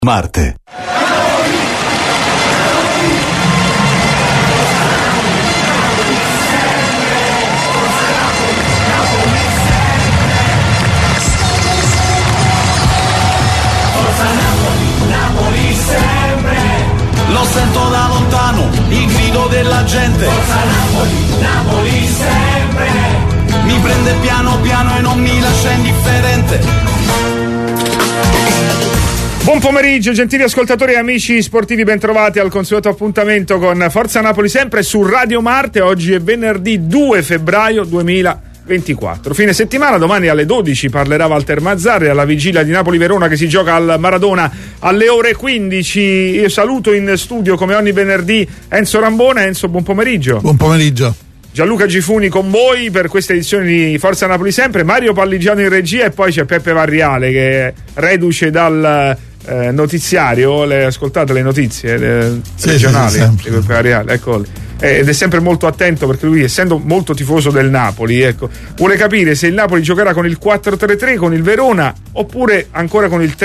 Marte. Lo sento da lontano, il grido della gente. Forza Napoli, Napoli sempre. Mi prende piano piano e non mi lascia indifferente. Buon pomeriggio gentili ascoltatori e amici sportivi, bentrovati al consueto appuntamento con Forza Napoli sempre su Radio Marte. Oggi è venerdì 2 febbraio 2024, fine settimana. Domani alle 12 parlerà Walter Mazzarri alla vigilia di Napoli-Verona che si gioca al Maradona alle ore 15. Io saluto in studio come ogni venerdì Enzo Rambona. Enzo, buon pomeriggio. Buon pomeriggio. Gianluca Gifuni con voi per questa edizione di Forza Napoli sempre, Mario Palligiano in regia e poi c'è Peppe Varriale che reduce dal notiziario. Le ascoltate le notizie regionali di Peppe Varriale, ecco, ed è sempre molto attento perché lui, essendo molto tifoso del Napoli, ecco, vuole capire se il Napoli giocherà con il 4-3-3 con il Verona oppure ancora con il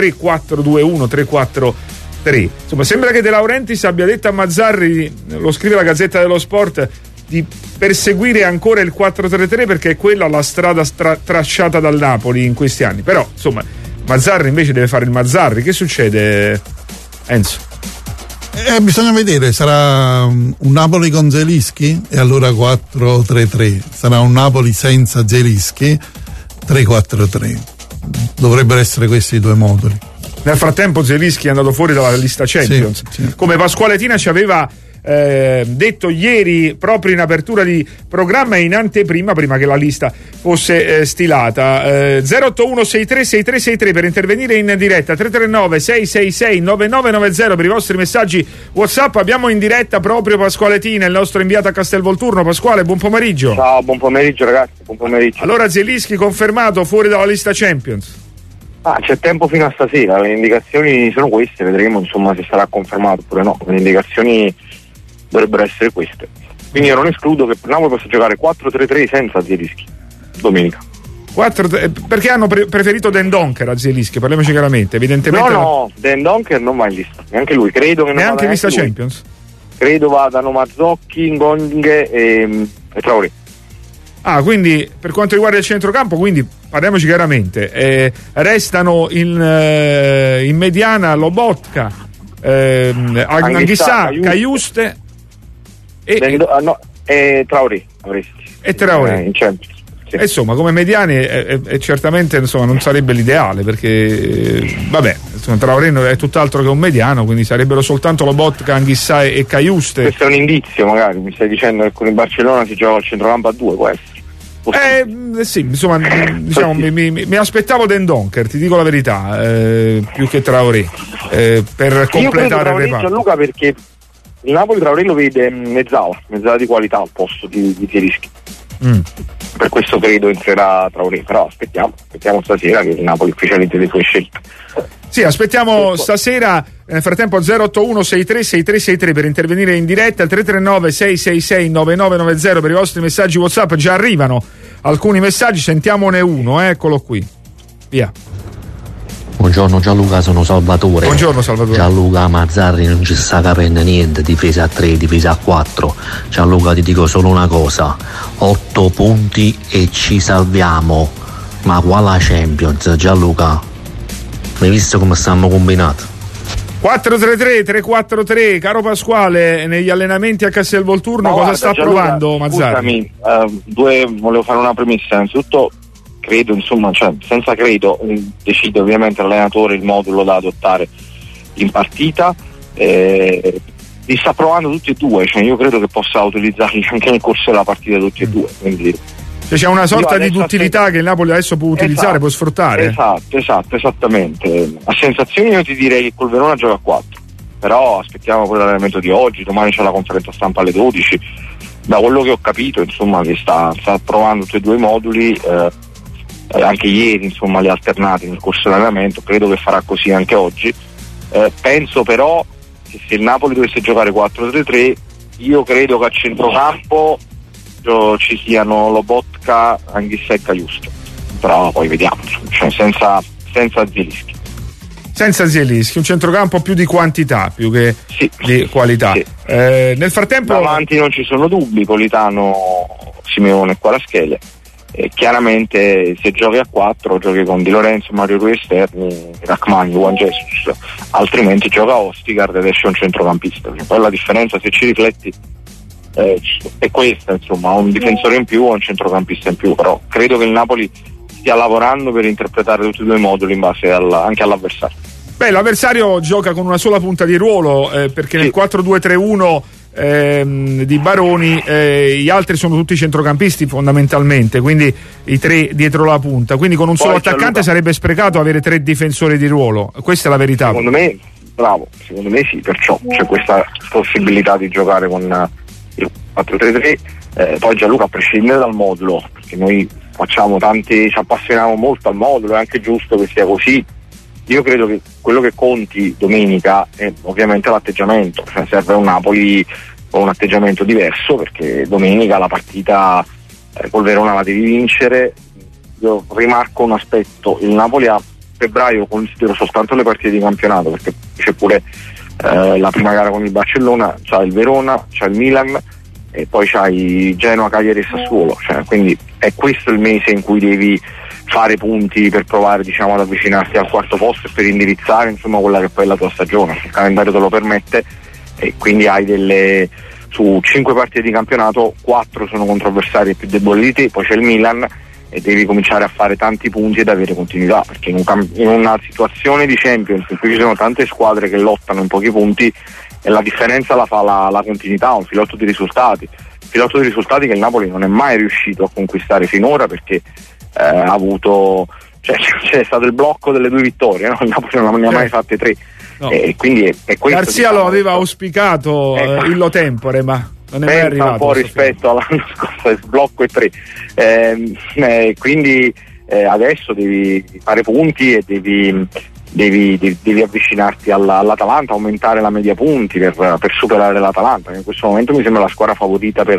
3-4-2-1, 3-4-3. Insomma, sembra che De Laurentiis abbia detto a Mazzarri, lo scrive la Gazzetta dello Sport, di perseguire ancora il 4-3-3 perché è quella la strada tracciata dal Napoli in questi anni. Però insomma Mazzarri invece deve fare il Mazzarri. Che succede, Enzo? Bisogna vedere, sarà un Napoli con Zelinski e allora 4-3-3, sarà un Napoli senza Zelinski 3-4-3. Dovrebbero essere questi i due moduli. Nel frattempo Zelinski è andato fuori dalla lista Champions, sì. Come Pasquale Tina ci aveva detto ieri proprio in apertura di programma e in anteprima, prima che la lista fosse stilata. 081636363 per intervenire in diretta, 339 666 9990 per i vostri messaggi WhatsApp. Abbiamo in diretta proprio Pasquale Tina, il nostro inviato a Castelvolturno. Pasquale, buon pomeriggio. Ciao, buon pomeriggio ragazzi, buon pomeriggio. Allora Zelinski confermato fuori dalla lista Champions. C'è tempo fino a stasera, le indicazioni sono queste, vedremo insomma se sarà confermato oppure no. Le indicazioni dovrebbero essere queste, quindi io non escludo che Napoli possa giocare 4-3-3 senza Zelinski domenica. Perché hanno preferito Den Donker a Zelinski, parliamoci chiaramente, evidentemente. No, Den Donker non va in lista, neanche lui, credo che non neanche in lista lui. Champions? Credo vadano Mazzocchi, Ngonghe e Traoré. Quindi per quanto riguarda il centrocampo, quindi parliamoci chiaramente, restano in mediana Lobotka, Anghissà, Cajuste e Traoré in Champions. Sì. Insomma, come mediani certamente insomma non sarebbe l'ideale perché insomma, Traoré è tutt'altro che un mediano, quindi sarebbero soltanto Lobotka, Anghissà e Cajuste. Questo è un indizio, magari mi stai dicendo che con il Barcellona si gioca al centrocampo a due, può essere. Sì, insomma, diciamo, mi aspettavo Den Donker, ti dico la verità, più che Traoré, per completare il reparto. Gianluca, perché il Napoli Traoré lo vede mezzala di qualità al posto di Zelinski. Per questo credo entrerà Traoré, però aspettiamo stasera che il Napoli ufficializzi le sue scelte. Sì, aspettiamo stasera. Nel frattempo 081636363 per intervenire in diretta, 339 666 9990 per i vostri messaggi WhatsApp. Già arrivano alcuni messaggi, sentiamone uno, eccolo qui. Via. Buongiorno Gianluca, sono Salvatore. Buongiorno Salvatore. Gianluca, Mazzarri non ci sta capendo niente, difesa a 3, difesa a 4. Gianluca, ti dico solo una cosa: 8 punti e ci salviamo. Ma quale Champions, Gianluca? Hai visto come stiamo combinati? 4-3-3, 3-4-3, caro Pasquale, negli allenamenti a Castelvolturno cosa sta provando Mazzarri? Volevo fare una premessa. Innanzitutto credo, insomma, senza credo, decide ovviamente l'allenatore il modulo da adottare in partita. Li sta provando tutti e due, io credo che possa utilizzarli anche nel corso della partita tutti e due, quindi c'è una sorta di duttilità che il Napoli adesso può utilizzare, può sfruttare. Esatto, esattamente. A sensazioni io ti direi che col Verona gioca a 4, però aspettiamo poi l'allenamento di oggi, domani c'è la conferenza stampa alle 12. Da quello che ho capito, insomma, che sta provando tutti e due i moduli, anche ieri, insomma, li ha alternati nel corso dell'allenamento, credo che farà così anche oggi. Penso però che se il Napoli dovesse giocare 4-3-3, io credo che a centrocampo ci siano Lobotka, Anghissà e Cajuste, però poi vediamo, senza Zelinski. Senza Zielinski, un centrocampo più di quantità più che di qualità. Sì. Nel frattempo davanti non ci sono dubbi, Politano, Simeone e Kvaratskhelia. Chiaramente se giochi a 4 giochi con Di Lorenzo, Mario Rui esterni, Rachmani, Juan Jesus, altrimenti gioca Ostergaard ed esce un centrocampista. Poi la differenza, se ci rifletti, è questa, insomma, un difensore in più o un centrocampista in più, però credo che il Napoli stia lavorando per interpretare tutti e due i moduli in base anche all'avversario. Beh, l'avversario gioca con una sola punta di ruolo, perché nel 4-2-3-1 di Baroni gli altri sono tutti centrocampisti fondamentalmente, quindi i 3 dietro la punta, quindi con un solo attaccante sarebbe sprecato avere 3 difensori di ruolo, questa è la verità. Secondo me, bravo, secondo me sì, perciò c'è questa possibilità di giocare con il 4-3-3. Poi Gianluca, a prescindere dal modulo, perché noi ci appassioniamo molto al modulo, è anche giusto che sia così. Io credo che quello che conti domenica è ovviamente l'atteggiamento, cioè serve un Napoli con un atteggiamento diverso, perché domenica la partita col Verona la devi vincere. Io rimarco un aspetto: il Napoli a febbraio considero soltanto le partite di campionato, perché c'è pure la prima gara con il Barcellona, c'ha il Verona, c'ha il Milan e poi c'hai Genoa, Cagliari e Sassuolo, cioè, quindi è questo il mese in cui devi fare punti per provare, diciamo, ad avvicinarti al quarto posto e per indirizzare, insomma, quella che poi è la tua stagione. Il calendario te lo permette e quindi hai su 5 partite di campionato 4 sono contro avversari più deboli di te, poi c'è il Milan e devi cominciare a fare tanti punti ed avere continuità, perché in una situazione di Champions in cui ci sono tante squadre che lottano in pochi punti, e la differenza la fa la continuità, un filotto di risultati che il Napoli non è mai riuscito a conquistare finora, perché ha avuto, cioè, c'è stato il blocco delle 2 vittorie, no? Il Napoli non ne ha mai fatte 3, no. E quindi è questo. Garzia lo aveva auspicato illo tempore, ma non è mai arrivato un po' rispetto all'anno scorso, il blocco è 3, quindi adesso devi fare punti e devi avvicinarti all'Atalanta, aumentare la media punti per superare l'Atalanta, che in questo momento mi sembra la squadra favorita per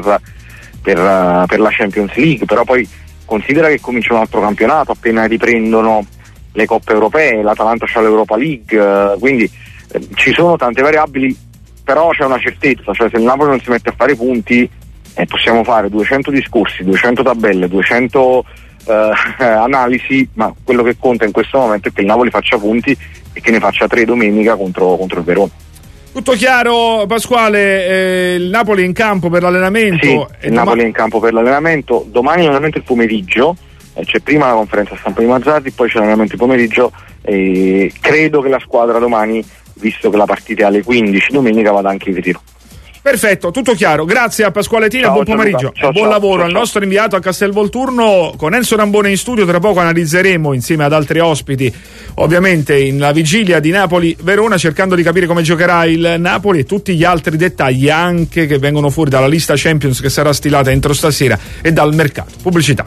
la Champions League. Però poi considera che comincia un altro campionato, appena riprendono le coppe europee, l'Atalanta c'ha l'Europa League, quindi ci sono tante variabili, però c'è una certezza, cioè se il Napoli non si mette a fare punti possiamo fare 200 discorsi, 200 tabelle, 200 analisi, ma quello che conta in questo momento è che il Napoli faccia punti e che ne faccia 3 domenica contro il Verona. Tutto chiaro, Pasquale. Il Napoli è in campo per l'allenamento? Sì, il Napoli è in campo per l'allenamento. Domani l'allenamento il pomeriggio, c'è prima la conferenza stampa di Mazzarri, poi c'è l'allenamento il pomeriggio, e credo che la squadra domani, visto che la partita è alle 15 domenica, vada anche in ritiro. Perfetto, tutto chiaro. Grazie a Pasquale Tina, buon pomeriggio e buon lavoro al nostro inviato a Castelvolturno. Con Enzo Rambone in studio, tra poco analizzeremo insieme ad altri ospiti, ovviamente in la vigilia di Napoli-Verona, cercando di capire come giocherà il Napoli e tutti gli altri dettagli anche che vengono fuori dalla lista Champions che sarà stilata entro stasera e dal mercato. Pubblicità.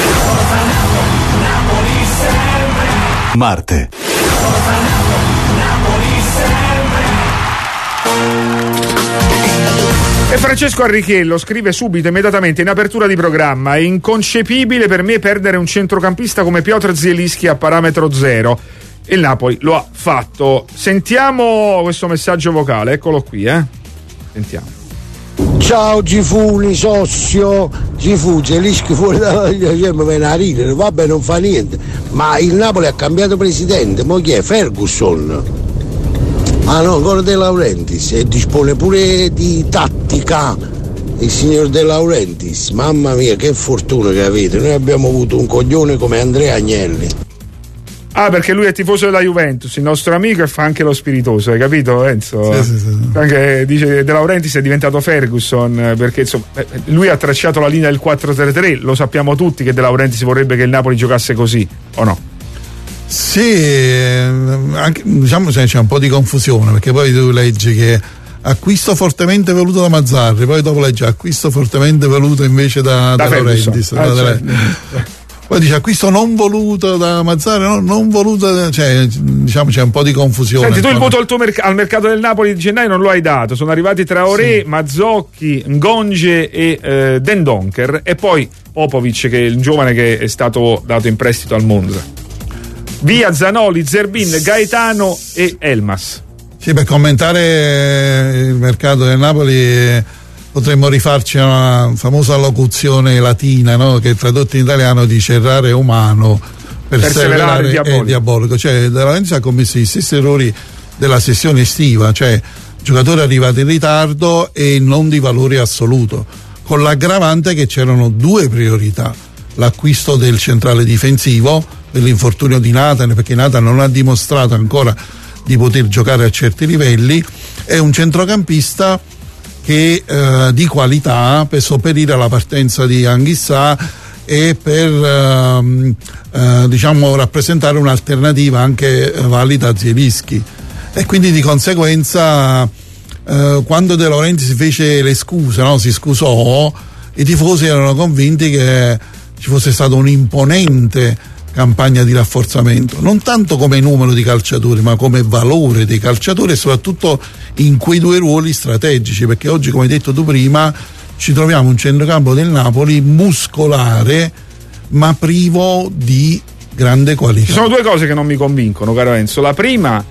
Marte. E Francesco Arrichello scrive subito, immediatamente, in apertura di programma: è inconcepibile per me perdere un centrocampista come Piotr Zielinski a parametro zero. Il Napoli lo ha fatto. Sentiamo questo messaggio vocale, eccolo qui, Sentiamo. Ciao Gifuni, socio Gifu, Zielinski fuori dalla Liga, mi viene a ridere, vabbè, non fa niente, ma il Napoli ha cambiato presidente, mo chi è? Ferguson? Ah no, ancora De Laurentiis, e dispone pure di tattica il signor De Laurentiis. Mamma mia, che fortuna che avete, noi abbiamo avuto un coglione come Andrea Agnelli. Ah, perché lui è tifoso della Juventus, il nostro amico, e fa anche lo spiritoso, hai capito, Enzo? Sì. Anche dice De Laurentiis è diventato Ferguson, perché insomma lui ha tracciato la linea del 4-3-3, lo sappiamo tutti che De Laurentiis vorrebbe che il Napoli giocasse così, o no? Sì, anche, diciamo c'è un po' di confusione, perché poi tu leggi che acquisto fortemente voluto da Mazzarri, poi dopo leggi acquisto fortemente voluto invece da Laurentiis. Poi dice acquisto non voluto da Mazzarri, non voluto, cioè diciamo c'è un po' di confusione. Senti, tu il voto al mercato del Napoli di gennaio non lo hai dato, sono arrivati Traoré, sì, Mazzocchi, Ngonge e Dendoncker, e poi Popovic, che è il giovane che è stato dato in prestito al Monza. Via Zanoli, Zerbin, Gaetano e Elmas. Sì, per commentare il mercato del Napoli potremmo rifarci a una famosa locuzione latina, no? Che tradotto in italiano dice errare umano, perseverare è diabolico. Cioè De Laurentiis ha commesso gli stessi errori della sessione estiva, cioè giocatore arrivato in ritardo e non di valore assoluto, con l'aggravante che c'erano due priorità: l'acquisto del centrale difensivo per l'infortunio di Nathan, perché Nathan non ha dimostrato ancora di poter giocare a certi livelli, e un centrocampista che di qualità per sopperire alla partenza di Anguissa e per diciamo rappresentare un'alternativa anche valida a Zielinski. E quindi di conseguenza quando De Laurentiis fece le scuse, no? Si scusò, i tifosi erano convinti che ci fosse stata un'imponente campagna di rafforzamento, non tanto come numero di calciatori ma come valore dei calciatori, e soprattutto in quei due ruoli strategici, perché oggi, come hai detto tu prima, ci troviamo un centrocampo del Napoli muscolare ma privo di grande qualità. Ci sono due cose che non mi convincono, caro Enzo. La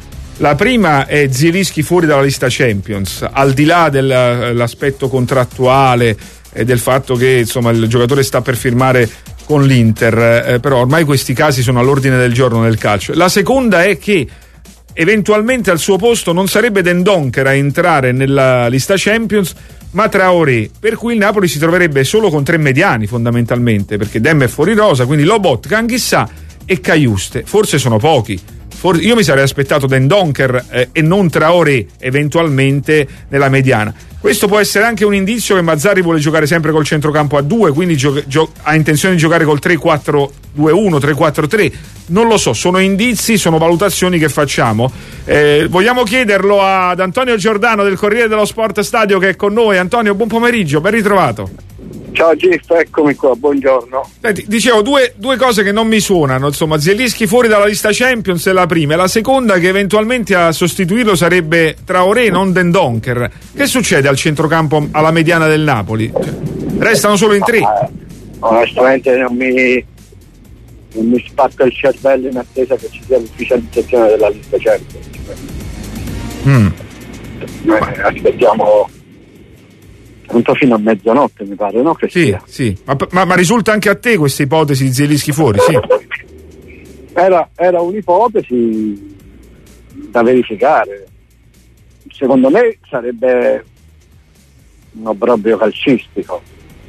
prima è Zielinski fuori dalla lista Champions, al di là dell'aspetto contrattuale e del fatto che insomma il giocatore sta per firmare con l'Inter, però ormai questi casi sono all'ordine del giorno nel calcio. La seconda è che eventualmente al suo posto non sarebbe Dendoncker a entrare nella lista Champions, ma Traoré, per cui il Napoli si troverebbe solo con tre mediani fondamentalmente, perché Dem è fuori rosa, quindi Lobotka, Anguissa e Caiuste. Forse sono pochi. Io mi sarei aspettato Dendoncker e non Traoré eventualmente nella mediana. Questo può essere anche un indizio che Mazzarri vuole giocare sempre col centrocampo a 2, quindi ha intenzione di giocare col 3-4-2-1, 3-4-3. Non lo so, sono indizi, sono valutazioni che facciamo. Vogliamo chiederlo ad Antonio Giordano del Corriere dello Sport Stadio, che è con noi. Antonio, buon pomeriggio, ben ritrovato. Ciao Giff, eccomi qua, buongiorno. Senti, dicevo due cose che non mi suonano, insomma. Zielinski fuori dalla lista Champions è la prima, e la seconda che eventualmente a sostituirlo sarebbe Traoré, non Dendoncker. Che succede al centrocampo, alla mediana del Napoli? Restano solo in tre. Onestamente non mi spacca il cervello in attesa che ci sia l'ufficializzazione della lista Champions. Noi aspettiamo tanto fino a mezzanotte, mi pare, no? Che sì, sì. Ma risulta anche a te questa ipotesi di Zielinski fuori? Sì. Era un'ipotesi da verificare. Secondo me sarebbe un obbrobrio calcistico.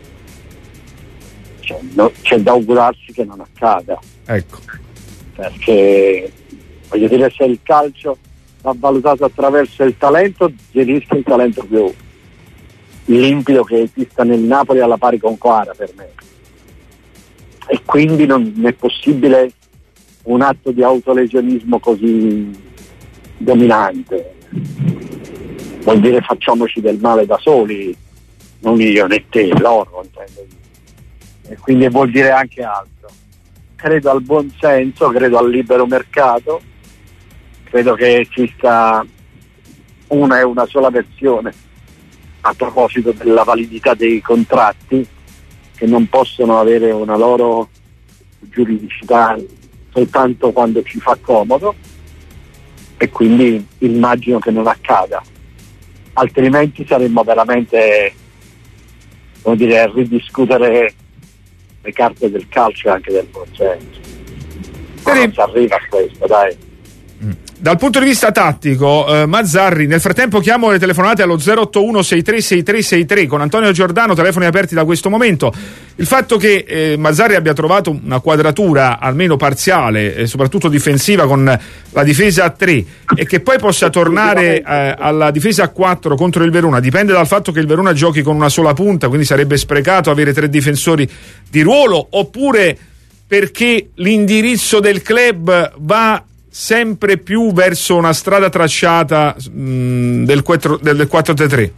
C'è da augurarsi che non accada. Ecco. Perché voglio dire, se il calcio va valutato attraverso il talento, Zielinski è il talento più limpido che esista nel Napoli, alla pari con Quara per me, e quindi non è possibile un atto di autolesionismo così dominante. Vuol dire facciamoci del male da soli, non io né te, loro, intendo. E quindi vuol dire anche altro. Credo al buon senso, credo al libero mercato, credo che esista una e una sola versione a proposito della validità dei contratti, che non possono avere una loro giuridicità soltanto quando ci fa comodo, e quindi immagino che non accada, altrimenti saremmo veramente, come dire, a ridiscutere le carte del calcio e anche del buon senso. Ma non si arriva a questo, dai. Dal punto di vista tattico, Mazzarri, nel frattempo chiamo le telefonate allo 081-636363 con Antonio Giordano, telefoni aperti da questo momento. Il fatto che Mazzarri abbia trovato una quadratura almeno parziale, soprattutto difensiva, con la difesa a 3, e che poi possa tornare alla difesa a 4 contro il Verona, dipende dal fatto che il Verona giochi con una sola punta, quindi sarebbe sprecato avere 3 difensori di ruolo, oppure perché l'indirizzo del club va sempre più verso una strada tracciata del 4-3-3?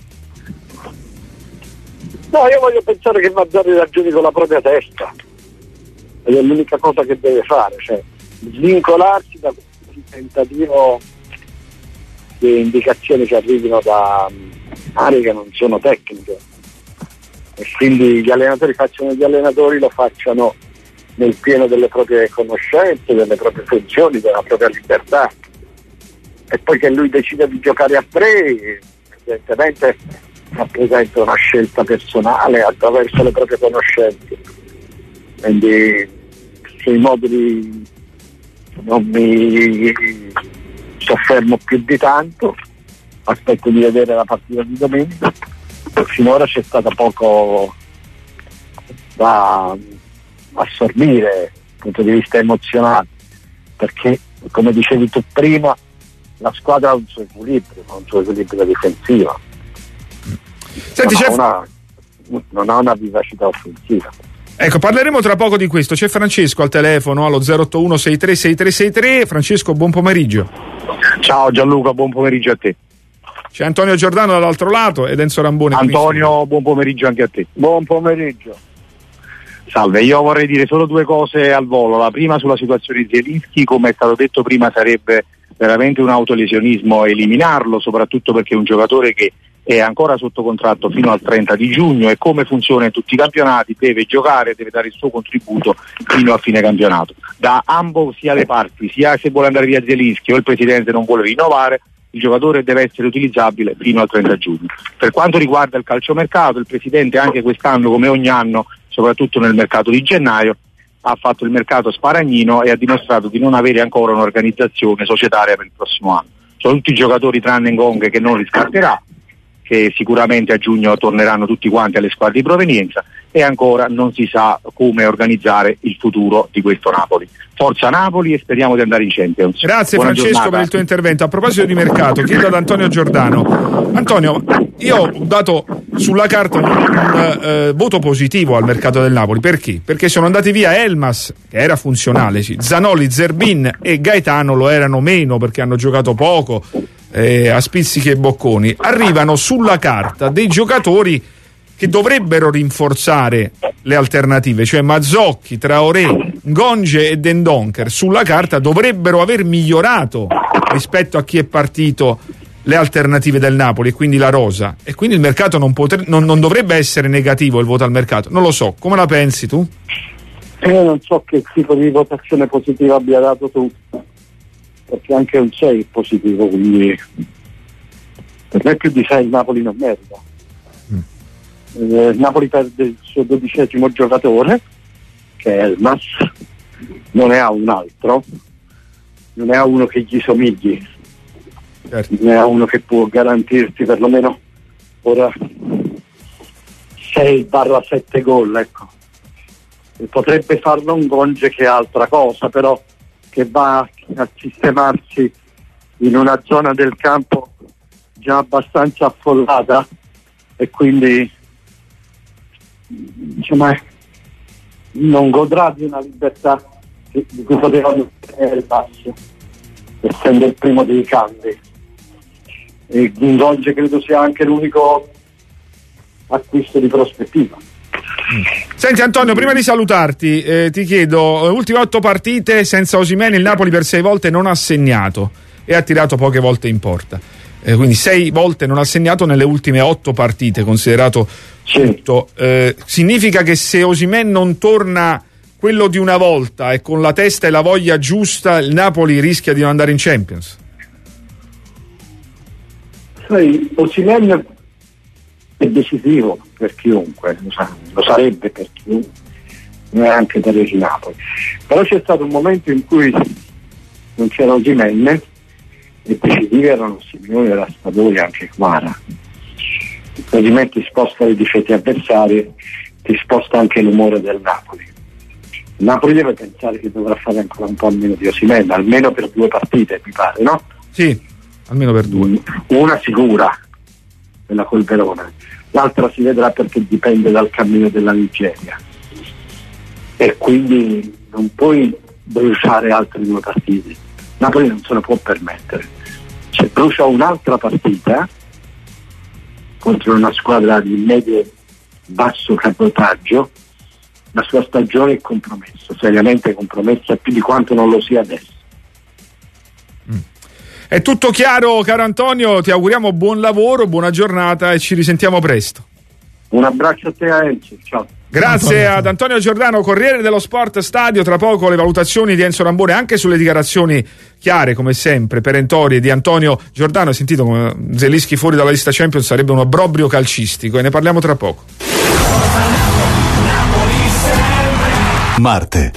No, io voglio pensare che Mazzarri ragioni con la propria testa, ed è l'unica cosa che deve fare, cioè svincolarsi da questo tentativo di indicazioni che arrivino da aree che non sono tecniche, e quindi gli allenatori facciano gli allenatori, lo facciano nel pieno delle proprie conoscenze, delle proprie funzioni, della propria libertà. E poi che lui decida di giocare a 3, evidentemente rappresenta una scelta personale attraverso le proprie conoscenze. Quindi sui moduli non mi soffermo più di tanto, aspetto di vedere la partita di domenica. Finora c'è stato poco da assorbire dal punto di vista emozionale, perché come dicevi tu prima la squadra ha un suo equilibrio difensivo. Senti, non ha una vivacità offensiva. Ecco, parleremo tra poco di questo. C'è Francesco al telefono allo 081 636363. Francesco, buon pomeriggio. Ciao Gianluca, buon pomeriggio a te. C'è Antonio Giordano dall'altro lato ed Enzo Rambone. Antonio, buon pomeriggio anche a te. Buon pomeriggio. Salve, io vorrei dire solo due cose al volo. La prima sulla situazione di Zielinski, come è stato detto prima, sarebbe veramente un autolesionismo eliminarlo, soprattutto perché è un giocatore che è ancora sotto contratto fino al 30 di giugno e come funziona in tutti i campionati deve giocare, deve dare il suo contributo fino a fine campionato. Da ambo sia le parti, sia se vuole andare via Zielinski o il presidente non vuole rinnovare, il giocatore deve essere utilizzabile fino al 30 giugno. Per quanto riguarda il calciomercato, il presidente anche quest'anno, come ogni anno, soprattutto nel mercato di gennaio, ha fatto il mercato sparagnino e ha dimostrato di non avere ancora un'organizzazione societaria per il prossimo anno. Sono tutti giocatori tranne Ngong che non riscatterà, che sicuramente a giugno torneranno tutti quanti alle squadre di provenienza e ancora non si sa come organizzare il futuro di questo Napoli. Forza Napoli e speriamo di andare in Champions. Grazie. Buona Francesco giornata. Per il tuo intervento. A proposito di mercato, chiedo ad Antonio Giordano. Antonio, io ho dato sulla carta un voto positivo al mercato del Napoli. Perché? Perché sono andati via Elmas, che era funzionale, sì. Zanoli, Zerbin e Gaetano lo erano meno perché hanno giocato poco, a spizzichi e bocconi. Arrivano sulla carta dei giocatori che dovrebbero rinforzare le alternative, cioè Mazzocchi, Traoré, Ngonge e Dendoncker sulla carta dovrebbero aver migliorato rispetto a chi è partito le alternative del Napoli e quindi la rosa, e quindi il mercato non dovrebbe essere negativo, il voto al mercato. Non lo so, come la pensi tu? Io non so che tipo di votazione positiva abbia dato tu, perché anche un 6 è positivo, quindi per me più di 6 il Napoli non merita. Napoli perde il suo 12° giocatore, che è Elmas, non ne ha un altro, non ne ha uno che gli somigli, certo. Ne ha uno che può garantirti perlomeno ora 6-7 gol, ecco. E potrebbe farlo un Ngonge, che è altra cosa, però che va a sistemarsi in una zona del campo già abbastanza affollata e quindi non godrà di una libertà di cui potevano tenere il basso, essendo il primo dei cambi. E Ngonge credo sia anche l'unico acquisto di prospettiva. Senti Antonio, prima di salutarti ti chiedo, ultime 8 partite senza Osimhen, il Napoli per 6 volte non ha segnato e ha tirato poche volte in porta, quindi 6 volte non ha segnato nelle ultime 8 partite, considerato tutto. Significa che se Osimhen non torna quello di una volta e con la testa e la voglia giusta, il Napoli rischia di non andare in Champions? Osimhen è decisivo per chiunque, lo sarebbe per chiunque, anche per il Napoli. Però c'è stato un momento in cui non c'era Osimhen e decisivi erano Simeone e Raspadori, anche Kvara. Osimhen ti sposta le difese avversarie, ti sposta anche l'umore del Napoli. Il Napoli deve pensare che dovrà fare ancora un po' meno di Osimhen, almeno per 2 partite, mi pare, no? Sì, almeno per 2. Una sicura, quella col Verona, l'altra si vedrà perché dipende dal cammino della Nigeria e quindi non puoi bruciare altre 2 partite. Napoli non se lo può permettere. Se brucia un'altra partita contro una squadra di medio basso cabotaggio, la sua stagione è compromessa, seriamente compromessa, più di quanto non lo sia adesso. È tutto chiaro, caro Antonio, ti auguriamo buon lavoro, buona giornata e ci risentiamo presto. Un abbraccio a te, a Enzo, ciao. Grazie ad Antonio Giordano, Corriere dello Sport Stadio. Tra poco le valutazioni di Enzo Rambone anche sulle dichiarazioni chiare, come sempre, perentorie di Antonio Giordano. Hai sentito come Zelinski fuori dalla lista Champions sarebbe un obbrobrio calcistico, e ne parliamo tra poco. Marte.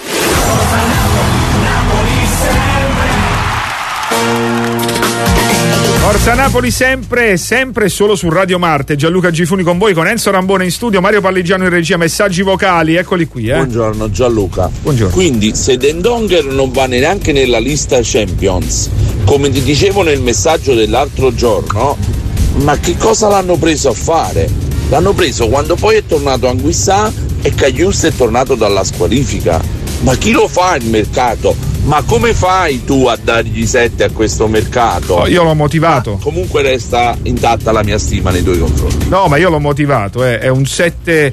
Forza Napoli sempre, sempre solo su Radio Marte. Gianluca Gifuni con voi, con Enzo Rambone in studio, Mario Palligiano in regia, messaggi vocali, eccoli qui. Buongiorno Gianluca. Buongiorno. Quindi se Dendonger non va neanche nella lista Champions, come ti dicevo nel messaggio dell'altro giorno, ma che cosa l'hanno preso a fare? L'hanno preso quando poi è tornato Anguissà e Karius è tornato dalla squalifica. Ma chi lo fa il mercato? Ma come fai tu a dargli 7 a questo mercato? Oh, io l'ho motivato. Ma comunque resta intatta la mia stima nei tuoi confronti. No, ma io l'ho motivato, è un 7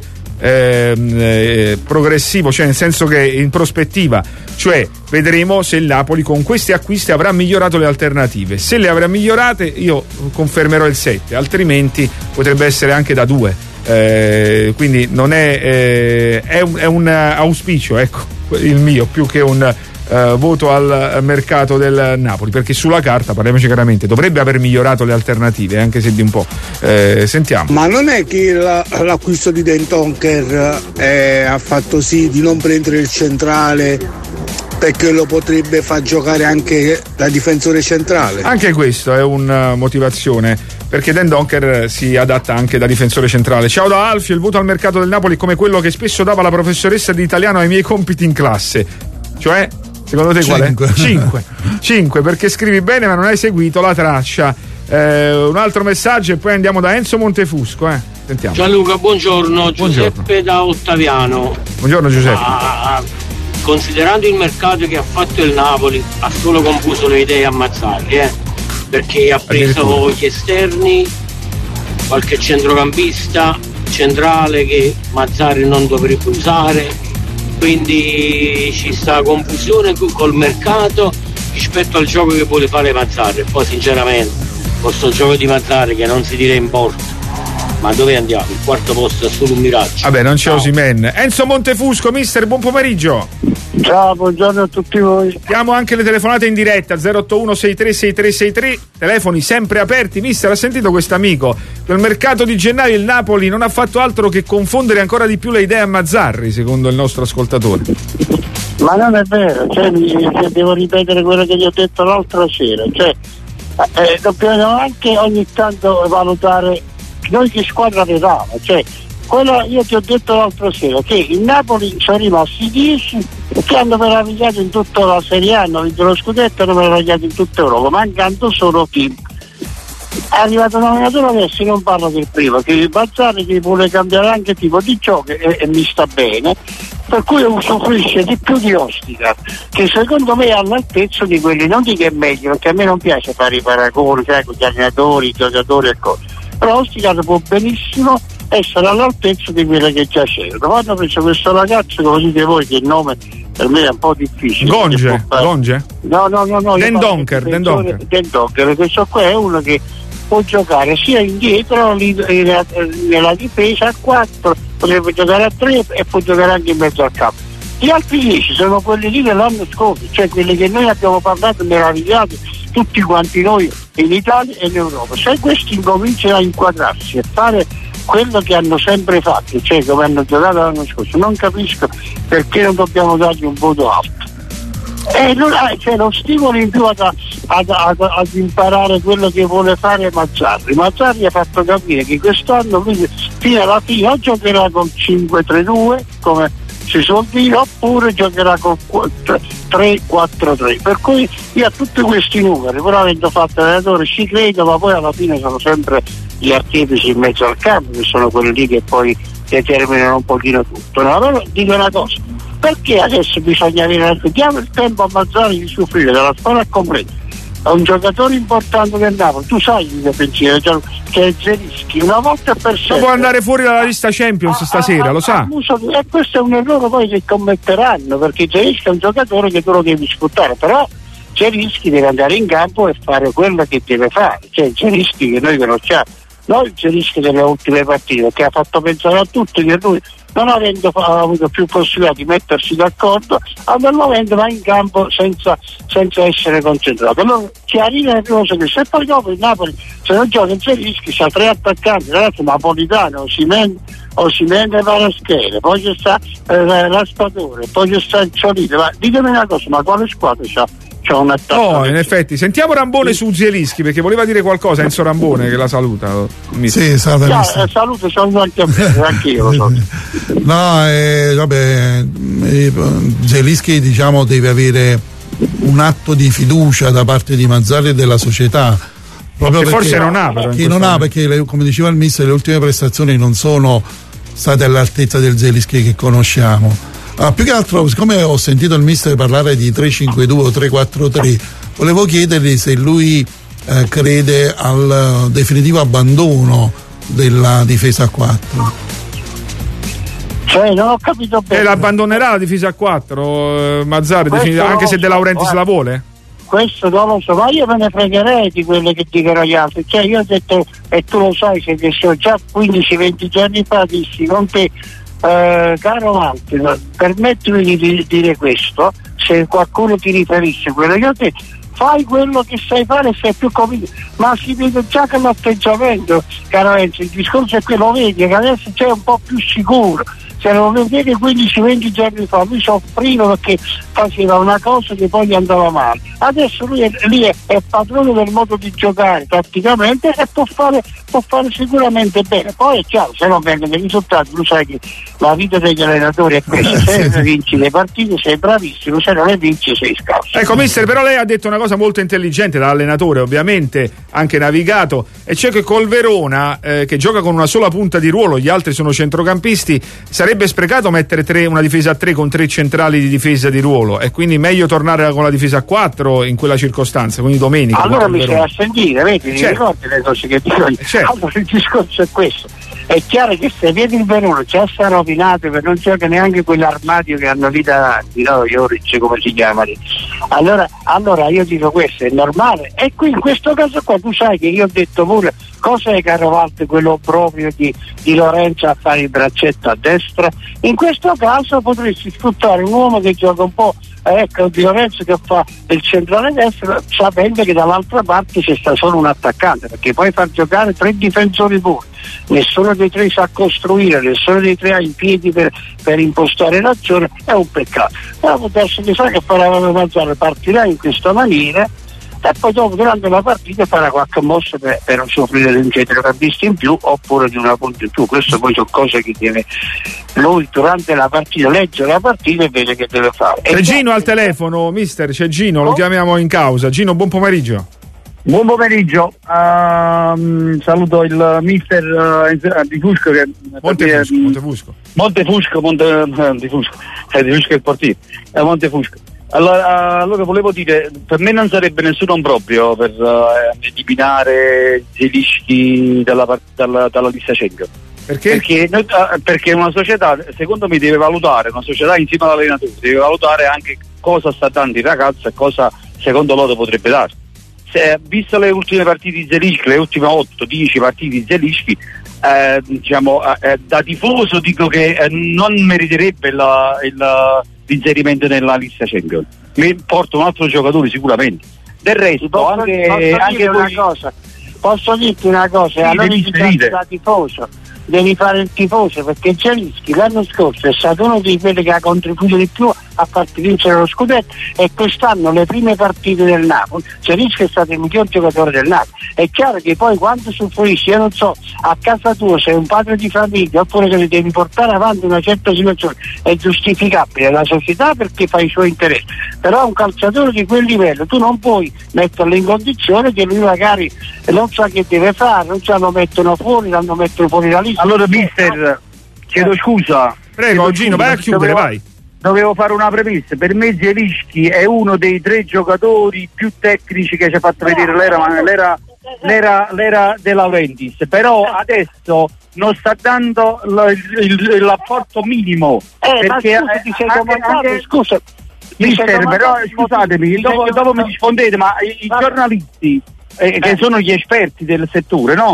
progressivo, cioè nel senso che in prospettiva, cioè vedremo se il Napoli con questi acquisti avrà migliorato le alternative. Se le avrà migliorate io confermerò il 7, altrimenti potrebbe essere anche da 2. Quindi non è un auspicio, ecco, il mio, più che un voto al mercato del Napoli, perché sulla carta, parliamoci chiaramente, dovrebbe aver migliorato le alternative, anche se di un po'. Sentiamo. Ma non è che l'acquisto di Dendonger ha fatto sì di non prendere il centrale, perché lo potrebbe far giocare anche da difensore centrale? Anche questo è una motivazione, perché Dendonger si adatta anche da difensore centrale. Ciao da Alfio, il voto al mercato del Napoli è come quello che spesso dava la professoressa di italiano ai miei compiti in classe, cioè secondo te qual è? 5, perché scrivi bene ma non hai seguito la traccia. Un altro messaggio e poi andiamo da Enzo Montefusco. Sentiamo. Gianluca, buongiorno. Giuseppe da Ottaviano. Buongiorno Giuseppe. Considerando il mercato che ha fatto il Napoli, ha solo confuso le idee a Mazzarri, perché ha preso gli esterni, qualche centrocampista centrale che Mazzarri non dovrebbe usare, quindi ci sta confusione col mercato rispetto al gioco che vuole fare Mazzarri. E poi sinceramente questo gioco di Mazzarri che non si tira in porta, ma dove andiamo? Il quarto posto è solo un miraggio. Vabbè, non c'è Osimhen. Enzo Montefusco, mister, buon pomeriggio. Ciao, buongiorno a tutti voi. Abbiamo anche le telefonate in diretta 081 636363, telefoni sempre aperti. Mister, ha sentito quest'amico? Nel mercato di gennaio il Napoli non ha fatto altro che confondere ancora di più le idee a Mazzarri, secondo il nostro ascoltatore. Ma non è vero, devo ripetere quello che gli ho detto l'altra sera, dobbiamo anche ogni tanto valutare noi che squadra avevamo, quello io ti ho detto l'altra sera che il Napoli sono rimasti 10 che hanno meravigliato in tutta la Serie A, hanno vinto lo scudetto, hanno meravigliato in tutta Europa, mancando solo Kim. È arrivato un allenatore adesso, non parlo del primo, che Mazzarri che vuole cambiare anche tipo di gioco e mi sta bene, per cui usufruisce di più di Ostica, che secondo me è all'altezza di quelli, non dico che è meglio, perché a me non piace fare i paragoni con gli allenatori, i giocatori e cose, però Ostica può benissimo essere all'altezza di quelle che già c'erano. Quando ho preso questo ragazzo, come dite voi, che il nome per me è un po' difficile. Gonge? No. Dendonger, questo qua è uno che può giocare sia indietro nella difesa a 4, potrebbe giocare a 3 e può giocare anche in mezzo al campo. Gli altri 10 sono quelli lì dell'anno scorso, cioè quelli che noi abbiamo parlato meravigliati tutti quanti noi in Italia e in Europa. Se questi incominciano a inquadrarsi e fare quello che hanno sempre fatto, cioè come hanno giocato l'anno scorso, non capisco perché non dobbiamo dargli un voto alto. Lo stimolo in più ad imparare quello che vuole fare Mazzarri. Mazzarri ha fatto capire che quest'anno lui fino alla fine o giocherà con 5-3-2 come si suol dire, oppure giocherà con 3-4-3, per cui io a tutti questi numeri, però avendo fatto allenatore ci credo, ma poi alla fine sono sempre gli artefici in mezzo al campo che sono quelli lì che poi determinano un pochino tutto. No, allora dico una cosa, perché adesso bisogna diamo il tempo a Mazzarri di soffrire della squadra completa? È un giocatore importante del Napoli, tu sai il mio pensiero, che è Zelinski, una volta per sempre. Può andare fuori dalla lista Champions stasera, lo sa? E questo è un errore poi che commetteranno, perché Zelinski è un giocatore che tu lo devi sfruttare, però Zelinski deve andare in campo e fare quello che deve fare, Zelinski che noi conosciamo noi Zelinski delle ultime partite, che ha fatto pensare a tutti che lui, non avendo avuto più possibilità di mettersi d'accordo, al momento va in campo senza essere concentrato. Allora chiarire le cose che se poi dopo il Napoli, se non gioca in Zelinski, c'ha 3 attaccanti, ragazzi, Napolitano, Osimhen e Kvaratskhelia, poi c'è sta Raspadore, poi c'è sta il Ciolito. Ma ditemi una cosa, ma quale squadra c'ha un attacco? No, in effetti, sentiamo Rambone su Zelinski, perché voleva dire qualcosa Enzo Rambone, che la saluta. Sì, saluto anche a me, anch'io lo so. No, vabbè, Zelinski diciamo deve avere un atto di fiducia da parte di Mazzarri e della società, proprio perché forse non ha, però, perché come diceva il mister, le ultime prestazioni non sono state all'altezza del Zelinski che conosciamo. Più che altro, siccome ho sentito il mister parlare di 3-5-2 o 3-4-3, volevo chiedergli se lui crede al definitivo abbandono della difesa a 4. Cioè, non ho capito bene. L'abbandonerà la difesa a 4, Mazzarri, anche se De Laurentiis la vuole? Questo non lo so, ma io me ne fregherei di quelle che dicono gli altri. Cioè, io ho detto, e tu lo sai, che sono già 15-20 giorni fa dissi con te, caro Walter, permettimi di dire questo, se qualcuno ti riferisce quello che ho detto, fai quello che sai fare, sei più convinto, ma si vede già che l'atteggiamento, caro Enzo, il discorso è quello, vedi che adesso c'è un po' più sicuro. Se lo vedete 15-20 giorni fa lui soffriva perché faceva una cosa che poi gli andava male. Adesso lui è padrone del modo di giocare tatticamente e può fare sicuramente bene. Poi è chiaro, se non vengono i risultati, tu sai che la vita degli allenatori è questa, se vinci le partite sei bravissimo, se non le vinci sei scarso. Ecco mister, però lei ha detto una cosa molto intelligente da allenatore, ovviamente anche navigato, e cioè che col Verona che gioca con una sola punta di ruolo, gli altri sono centrocampisti, sarebbe sprecato mettere una difesa a 3 con 3 centrali di difesa di ruolo, e quindi meglio tornare con la difesa a 4 in quella circostanza, quindi domenica. Allora mi stai a sentire, vedi, ti ricordi le cose che dico io? Allora il discorso è questo. È chiaro che se vedi il Verona già sta rovinato, perché non gioca neanche quell'armadio che hanno lì davanti, no? Joric, come si chiama lì. Allora io dico questo, è normale. E qui in questo caso qua tu sai che io ho detto pure, cosa è, caro Walter, quello proprio di Lorenzo a fare il braccetto a destra? In questo caso potresti sfruttare un uomo che gioca un po', di Lorenzo che fa il centrale destro, sapendo che dall'altra parte c'è sta solo un attaccante, perché puoi far giocare 3 difensori pure, nessuno dei 3 sa costruire, nessuno dei 3 ha in piedi per impostare l'azione, è un peccato. Però può essere che sa che Mazzarri partirà in questa maniera e poi dopo durante la partita farà qualche mossa per soffrire di un centrocampista in più oppure di una punta in più. Questo poi sono cose che deve lui durante la partita, legge la partita e vede che deve fare. C'è Gino al telefono, mister, c'è Gino, lo chiamiamo in causa. Gino, buon pomeriggio. Buon pomeriggio, saluto il mister di Fusco che Montefusco è il portiere, Montefusco. Allora volevo dire, per me non sarebbe nessuno improprio per eliminare Zelinski dalla lista Champions. Perché? Perché una società, secondo me, deve valutare, una società insieme all'allenatore deve valutare anche cosa sta dando il ragazzo e cosa secondo loro potrebbe dare. Visto le ultime partite di Zelinski, le ultime 8-10 partite di Zelinski, da tifoso dico che non meriterebbe l'inserimento nella lista Champions. Mi porta un altro giocatore sicuramente. Del resto posso dirti una cosa, allora da tifoso devi fare il tifoso, perché Zelinski l'anno scorso è stato uno di quelli che ha contribuito di più a farti vincere lo scudetto, e quest'anno le prime partite del Napoli Zelinski è stato il miglior giocatore del Napoli. È chiaro che poi quando soffrisci, io non so, a casa tua sei un padre di famiglia oppure che devi portare avanti una certa situazione, è giustificabile la società perché fa i suoi interessi, però un calciatore di quel livello tu non puoi metterlo in condizione che lui magari non sa che deve fare, non sa, lo mettono fuori la lista. Allora mister, chiedo scusa. Prego Gino, vai a chiudere, vai. Dovevo fare una premessa, per me Zelinski è uno dei 3 giocatori più tecnici che ci ha fatto vedere l'era De Laurentiis, però adesso non sta dando l'apporto minimo, perché scusa mister, però scusatemi, dopo mi rispondete, ma i giornalisti che sono gli esperti del settore, no?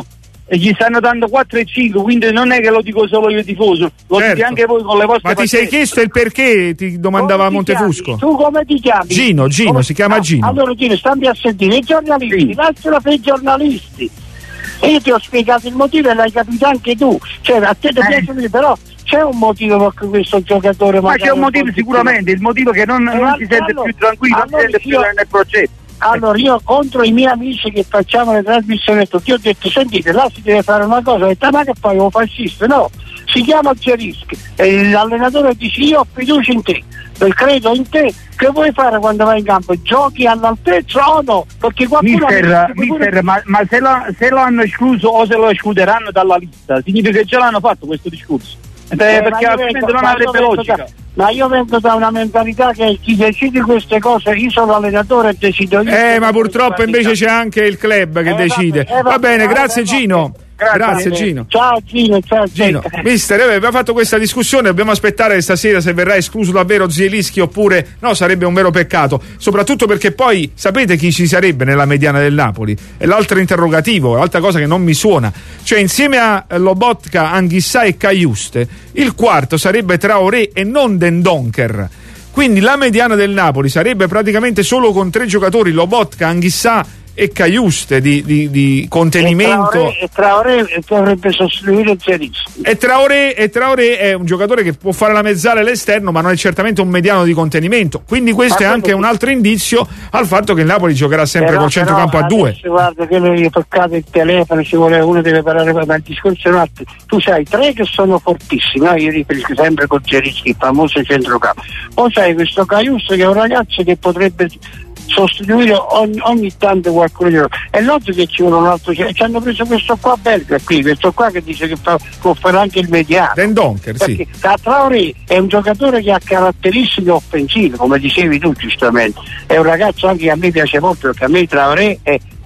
e gli stanno dando 4 e 5, quindi non è che lo dico solo io tifoso, lo dite anche voi con le vostre. Ma ti sei chiesto il perché? Ti domandava Montefusco. Tu come ti chiami? Gino, si chiama Gino. Allora Gino, stammi a sentire, i giornalisti, lasciala per i giornalisti. E io ti ho spiegato il motivo e l'hai capito anche tu. Cioè, a te ti piace, però c'è un motivo per cui questo giocatore. Ma c'è un motivo sicuramente, il motivo che non si sente più tranquillo, non si sente più nel progetto. Allora io contro i miei amici che facciamo le trasmissioni, io ho detto sentite, là si deve fare una cosa, ho detto ma che fai un fascista? No, si chiama Zelinski e l'allenatore dice io ho fiducia in te, credo in te, che vuoi fare quando vai in campo? Giochi all'altezza o no? Perché qualcuno mister, ma se lo hanno escluso o se lo escluderanno dalla lista, significa che già l'hanno fatto questo discorso. Perché altrimenti non avrebbe logica. Ma io vengo da una mentalità che chi decide queste cose, io sono allenatore e decido io. Ma purtroppo invece c'è anche il club che decide. Va bene, grazie Gino. Grazie Gino. Ciao Gino, Gino. Mister, abbiamo fatto questa discussione, dobbiamo aspettare stasera se verrà escluso davvero Zielinski oppure no, sarebbe un vero peccato, soprattutto perché poi sapete chi ci sarebbe nella mediana del Napoli? È l'altro interrogativo, l'altra cosa che non mi suona, cioè insieme a Lobotka, Anghissà e Cajuste il quarto sarebbe Traoré e non Dendoncker, quindi la mediana del Napoli sarebbe praticamente solo con 3 giocatori, Lobotka, Anghissà e Cajuste di contenimento. E Traoré dovrebbe sostituire Zelinski. E Traoré è un giocatore che può fare la mezzala all'esterno, ma non è certamente un mediano di contenimento. Quindi questo è anche un altro indizio al fatto che il Napoli giocherà sempre col centrocampo a 2. Guarda che gli toccate il telefono, ci vuole uno deve parlare, ma il discorso è un altro. Tu sai 3 che sono fortissimi, no? Io riferisco sempre con Zelinski, il famoso centrocampo. Poi sai questo Cajuste che è un ragazzo che potrebbe sostituire ogni tanto qualcuno. È logico che ci vuole un altro, ci hanno preso questo qua belga qui, questo qua che dice che può fare anche il mediano. Dendoncker, sì. Traoré è un giocatore che ha caratteristiche offensive, come dicevi tu giustamente, è un ragazzo anche che a me piace molto, perché a me Traoré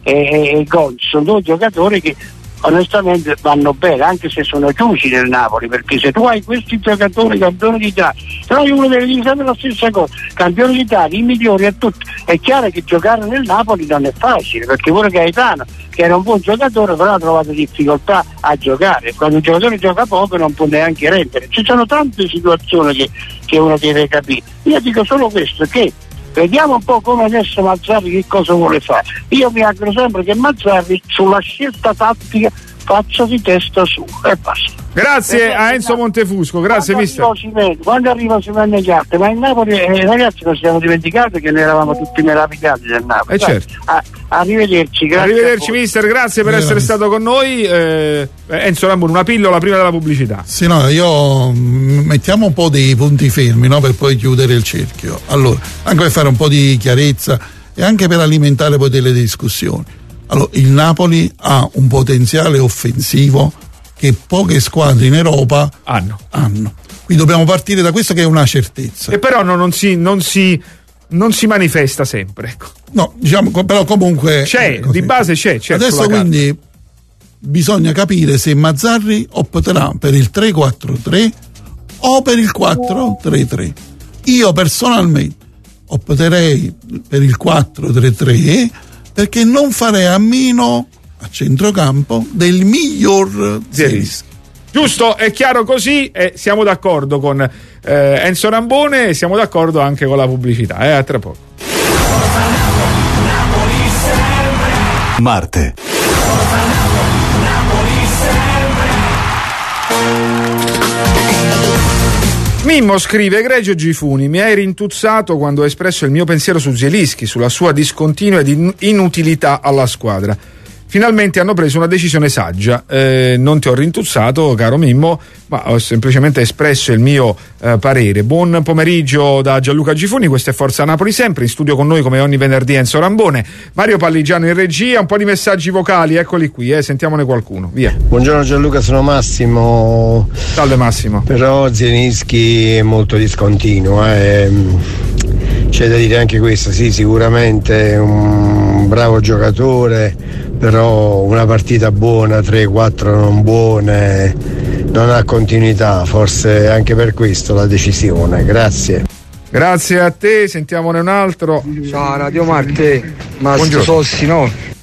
e Gonz sono 2 giocatori che onestamente vanno bene, anche se sono chiusi nel Napoli, perché se tu hai questi giocatori campioni d'Italia, però uno deve dire sempre la stessa cosa, campioni d'Italia, i migliori a tutti, è chiaro che giocare nel Napoli non è facile, perché pure Gaetano, che era un buon giocatore, però ha trovato difficoltà a giocare, quando un giocatore gioca poco non può neanche rendere, ci sono tante situazioni che uno deve capire. Io dico solo questo, che vediamo un po' come adesso Mazzarri che cosa vuole fare. Io mi auguro sempre che Mazzarri sulla scelta tattica faccia di testa su e basta. Grazie a Enzo Montefusco, grazie mister. Quando arriva Simone negli altri, ma in Napoli ragazzi non ci siamo dimenticati che noi eravamo tutti meravigliati del Napoli. Certo. Arrivederci, grazie. Arrivederci mister, grazie per essere stato con noi. Enzo Rambone, una pillola prima della pubblicità. Sì, no, io mettiamo un po' dei punti fermi, no, per poi chiudere il cerchio. Allora, anche per fare un po' di chiarezza e anche per alimentare poi delle discussioni. Allora, il Napoli ha un potenziale offensivo che poche squadre in Europa hanno. Quindi dobbiamo partire da questo, che è una certezza. E però non si manifesta sempre, ecco. No, diciamo, però comunque c'è, di base c'è. Adesso quindi bisogna capire se Mazzarri opterà per il 3-4-3 o per il 4-3-3. Io personalmente opterei per il 4-3-3 perché non farei a meno a centrocampo del miglior Zielinski. Giusto, è chiaro così, siamo d'accordo con Enzo Rambone e siamo d'accordo anche con la pubblicità. A tra poco. Marte. Mimmo scrive: egregio Gifuni, mi hai rintuzzato quando ho espresso il mio pensiero su Zielinski, sulla sua discontinua ed inutilità alla squadra. Finalmente hanno preso una decisione saggia. Non ti ho rintuzzato, caro Mimmo, ma ho semplicemente espresso il mio parere. Buon pomeriggio da Gianluca Gifuni, questo è Forza Napoli sempre, in studio con noi come ogni venerdì Enzo Rambone, Mario Palligiano in regia, un po' di messaggi vocali, eccoli qui, sentiamone qualcuno, via. Buongiorno Gianluca, sono Massimo. Salve Massimo. Però Zielinski è molto discontinuo, c'è da dire anche questo, sì, sicuramente un bravo giocatore, però una partita buona, 3-4 non buone, non ha continuità, forse anche per questo la decisione. Grazie. Grazie a te, sentiamone un altro. Ciao Radio Marte, Mastro Sossi, no?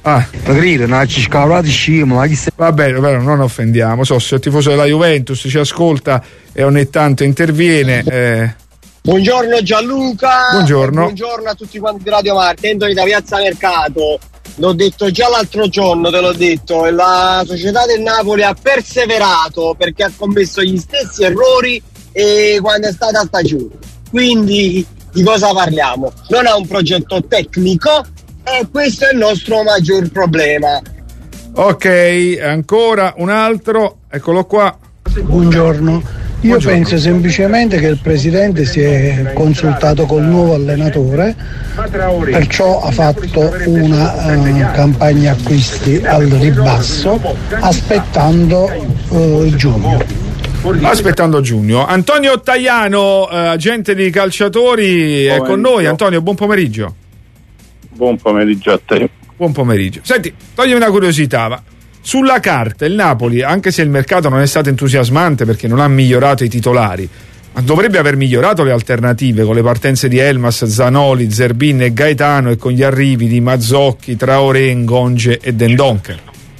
Va bene, non offendiamo. Se il tifoso della Juventus ci ascolta e ogni tanto interviene. Buongiorno Gianluca. Buongiorno a tutti quanti di Radio Marca. Anthony da Piazza Mercato. L'ho detto già l'altro giorno, te l'ho detto. La società del Napoli ha perseverato perché ha commesso gli stessi errori quando è stata stagione. Quindi di cosa parliamo? Non ha un progetto tecnico e questo è il nostro maggior problema. Ok, ancora un altro, eccolo qua. Buongiorno. Io penso semplicemente che il presidente si è consultato col nuovo allenatore, perciò ha fatto una campagna acquisti al ribasso aspettando giugno. Antonio Tajano, agente di calciatori, è con noi. Antonio, buon pomeriggio. Buon pomeriggio a te. Buon pomeriggio. Senti, toglimi una curiosità, ma sulla carta il Napoli, anche se il mercato non è stato entusiasmante perché non ha migliorato i titolari, ma dovrebbe aver migliorato le alternative con le partenze di Elmas, Zanoli, Zerbin e Gaetano e con gli arrivi di Mazzocchi, Traoré, Ngonge e Dendoncker.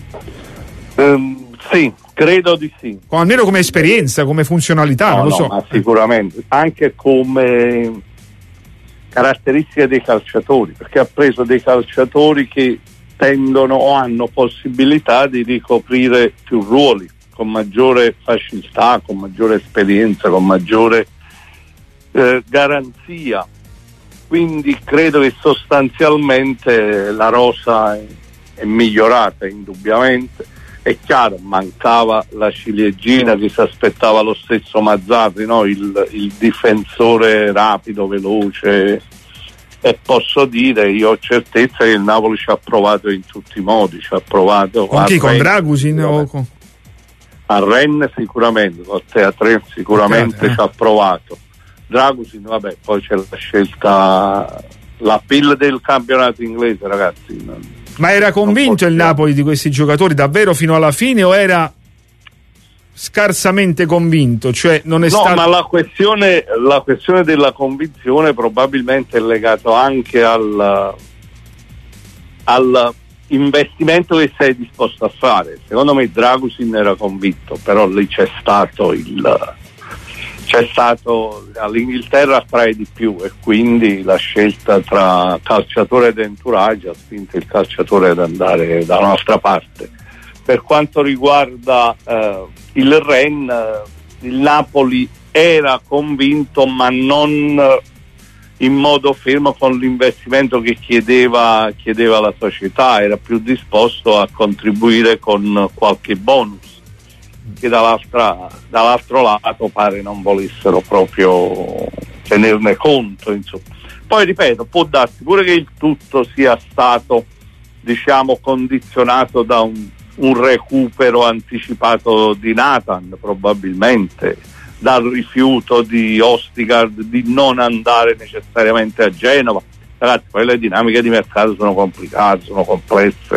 Sì, credo di sì. Almeno come esperienza, come funzionalità, non lo so. Ma sicuramente, anche come caratteristiche dei calciatori, perché ha preso dei calciatori che tendono o hanno possibilità di ricoprire più ruoli con maggiore facilità, con maggiore esperienza, con maggiore garanzia. Quindi credo che sostanzialmente la rosa è migliorata indubbiamente. È chiaro, mancava la ciliegina che si aspettava lo stesso Mazzarri, no? il difensore rapido, veloce. E posso dire, io ho certezza che il Napoli ci ha provato in tutti i modi, ci ha provato con chi? Con Dragusin o con... a Rennes sicuramente, con Teatre sicuramente ci ha provato. Dragusin, vabbè, poi c'è la scelta, la pill del campionato inglese, ragazzi. Ma era convinto il Napoli di questi giocatori davvero fino alla fine o era scarsamente convinto? Cioè non è stato... ma la questione della convinzione probabilmente è legato anche al investimento che sei disposto a fare. Secondo me Dragusin era convinto, però lì c'è stato all'Inghilterra attrae di più e quindi la scelta tra calciatore ed entourage ha spinto il calciatore ad andare dalla nostra parte. Per quanto riguarda il Rennes, il Napoli era convinto ma non in modo fermo con l'investimento che chiedeva la società, era più disposto a contribuire con qualche bonus che dall'altro lato pare non volessero proprio tenerne conto, insomma. Poi ripeto, può darsi pure che il tutto sia stato, diciamo, condizionato da un recupero anticipato di Nathan, probabilmente dal rifiuto di Ostigard di non andare necessariamente a Genova. Ragazzi, poi le dinamiche di mercato sono complicate, sono complesse,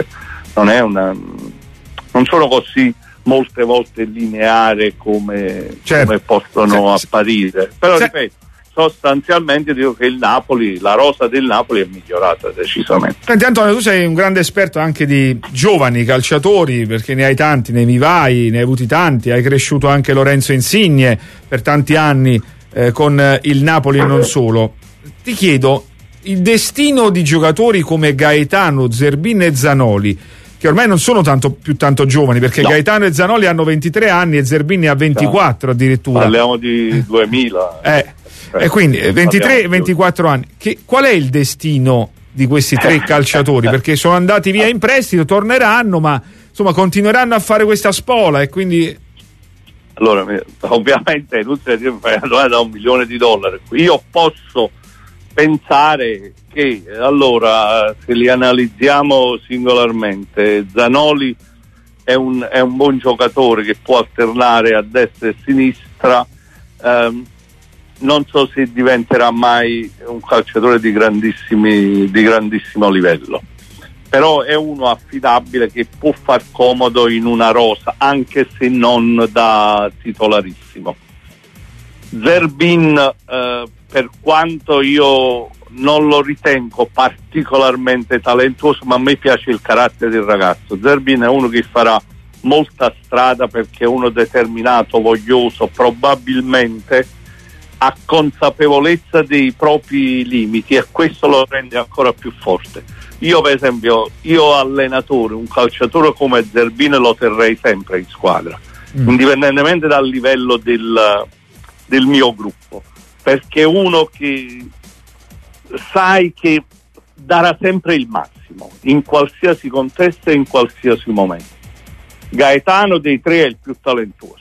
non sono così molte volte lineari come possono apparire, però ripeto, sostanzialmente dico che il Napoli, la rosa del Napoli è migliorata decisamente. Senti Antonio, tu sei un grande esperto anche di giovani calciatori, perché ne hai tanti, ne vivai, ne hai avuti tanti, hai cresciuto anche Lorenzo Insigne per tanti anni con il Napoli e non solo. Ti chiedo, il destino di giocatori come Gaetano, Zerbin e Zanoli, che ormai non sono più tanto giovani, perché no. Gaetano e Zanoli hanno 23 anni e Zerbin ne ha 24 addirittura. Parliamo di 2000. E quindi 23 e 24 anni. Qual è il destino di questi tre calciatori? Perché sono andati via in prestito, torneranno, ma insomma continueranno a fare questa spola e quindi... Allora, ovviamente è inutile dire fai una domanda da $1 milione. Io posso pensare che, allora, se li analizziamo singolarmente, Zanoli è un buon giocatore che può alternare a destra e a sinistra, non so se diventerà mai un calciatore di grandissimo livello, però è uno affidabile che può far comodo in una rosa, anche se non da titolarissimo. Zerbin, per quanto io non lo ritengo particolarmente talentuoso, ma a me piace il carattere del ragazzo. Zerbin è uno che farà molta strada perché è uno determinato, voglioso, probabilmente ha consapevolezza dei propri limiti e questo lo rende ancora più forte. Io per esempio, allenatore, un calciatore come Zerbin lo terrei sempre in squadra, indipendentemente dal livello del mio gruppo, perché è uno che sai che darà sempre il massimo in qualsiasi contesto e in qualsiasi momento. Gaetano dei tre è il più talentuoso.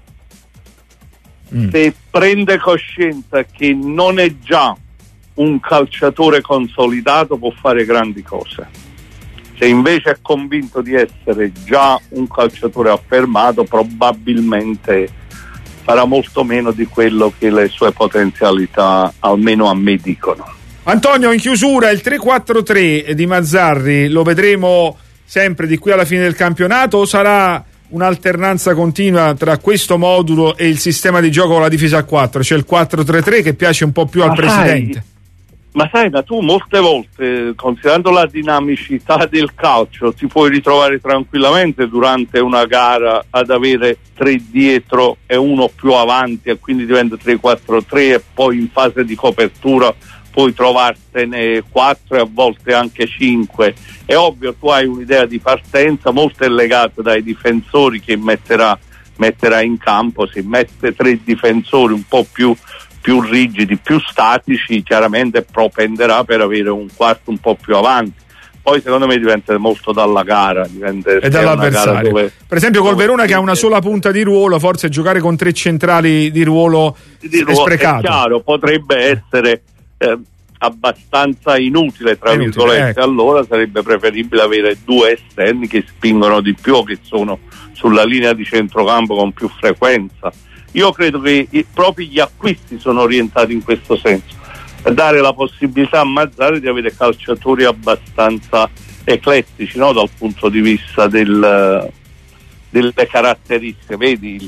Se prende coscienza che non è già un calciatore consolidato, può fare grandi cose. Se invece è convinto di essere già un calciatore affermato, probabilmente farà molto meno di quello che le sue potenzialità almeno a me dicono. Antonio, in chiusura il 3-4-3 di Mazzarri lo vedremo sempre di qui alla fine del campionato o sarà un'alternanza continua tra questo modulo e il sistema di gioco con la difesa a 4, cioè il 4-3-3 che piace un po' più al presidente? Ma sai, tu molte volte, considerando la dinamicità del calcio, ti puoi ritrovare tranquillamente durante una gara ad avere 3 dietro e uno più avanti e quindi diventa 3-4-3 e poi in fase di copertura puoi trovartene 4 e a volte anche 5. È ovvio, tu hai un'idea di partenza, molto è legato dai difensori che metterà in campo. Se mette 3 difensori un po' più rigidi, più statici, chiaramente propenderà per avere un quarto un po' più avanti. Poi secondo me dipende molto dalla gara, e dall'avversario. Per esempio col Verona che ha una sola punta di ruolo, forse giocare con 3 centrali di ruolo è sprecato. È chiaro, potrebbe essere abbastanza inutile, tra virgolette, ecco. Allora sarebbe preferibile avere 2 esterni che spingono di più o che sono sulla linea di centrocampo con più frequenza. Io credo che proprio gli acquisti sono orientati in questo senso, dare la possibilità a Mazzarri di avere calciatori abbastanza eclettici, no? Dal punto di vista delle caratteristiche. Vedi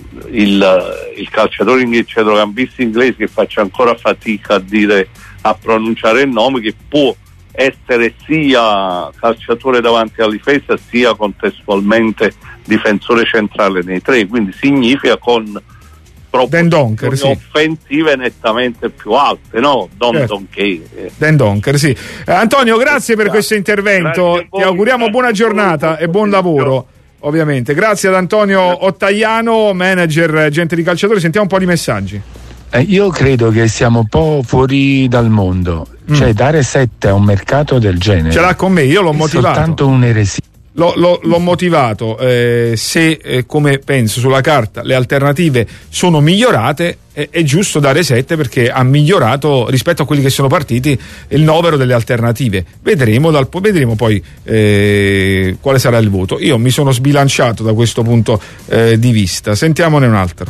il calciatore inglese, centrocampista inglese, che faccio ancora fatica a pronunciare il nome, che può essere sia calciatore davanti alla difesa sia contestualmente difensore centrale nei 3, quindi significa con offensive nettamente più alte, no? Donker, sì. Antonio, grazie per questo intervento, ti auguriamo buona giornata e buon lavoro. Ovviamente, grazie ad Antonio Ottagliano, manager gente di calciatori. Sentiamo un po' di messaggi. Io credo che siamo un po' fuori dal mondo, cioè dare 7 a un mercato del genere. Ce l'ha con me, io l'ho motivato. È soltanto un'eresia. L'ho motivato, se come penso sulla carta le alternative sono migliorate, è giusto dare 7 perché ha migliorato rispetto a quelli che sono partiti il novero delle alternative. Vedremo poi quale sarà il voto. Io mi sono sbilanciato da questo punto di vista. Sentiamone un altro.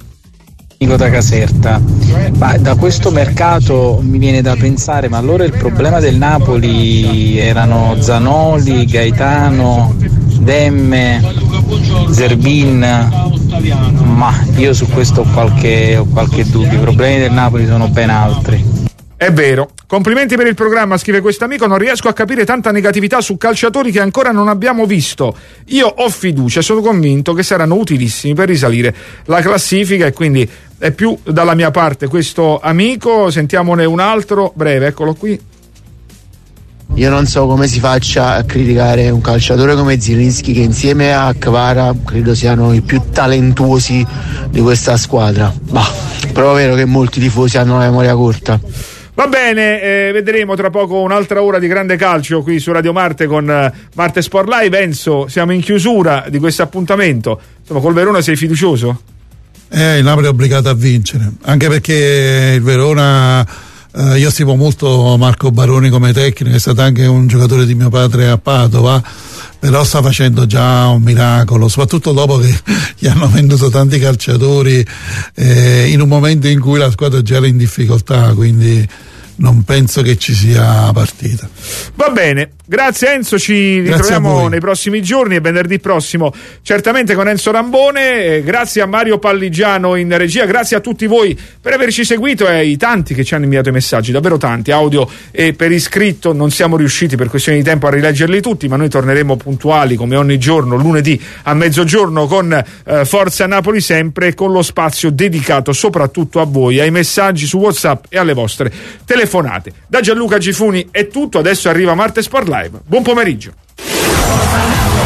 Da Caserta, ma da questo mercato mi viene da pensare, ma allora il problema del Napoli erano Zanoli, Gaetano, Demme, Zerbin, ma io su questo ho qualche dubbio. I problemi del Napoli sono ben altri. È vero. Complimenti per il programma, scrive questo amico. Non riesco a capire tanta negatività su calciatori che ancora non abbiamo visto. Io ho fiducia e sono convinto che saranno utilissimi per risalire la classifica, e quindi è più dalla mia parte questo amico. Sentiamone un altro breve, eccolo qui. Io non so come si faccia a criticare un calciatore come Zielinski, che insieme a Kvara credo siano i più talentuosi di questa squadra. Però è vero che molti tifosi hanno la memoria corta. Va bene, vedremo tra poco un'altra ora di grande calcio qui su Radio Marte con Marte Sport Live. Enzo, siamo in chiusura di questo appuntamento. Insomma, col Verona sei fiducioso? Il Napoli è obbligato a vincere, anche perché il Verona, io stimo molto Marco Baroni come tecnico, è stato anche un giocatore di mio padre a Padova, però sta facendo già un miracolo, soprattutto dopo che gli hanno venduto tanti calciatori in un momento in cui la squadra già era in difficoltà, quindi non penso che ci sia partita. Va bene, grazie Enzo, ci ritroviamo nei prossimi giorni e venerdì prossimo certamente con Enzo Rambone. Grazie a Mario Palligiano in regia, grazie a tutti voi per averci seguito e ai tanti che ci hanno inviato i messaggi, davvero tanti, audio e per iscritto. Non siamo riusciti per questioni di tempo a rileggerli tutti, ma noi torneremo puntuali come ogni giorno lunedì a mezzogiorno con Forza Napoli sempre, con lo spazio dedicato soprattutto a voi, ai messaggi su WhatsApp e alle vostre telefonate. Da Gianluca Gifuni è tutto, adesso arriva Marte Sport Live. Buon pomeriggio.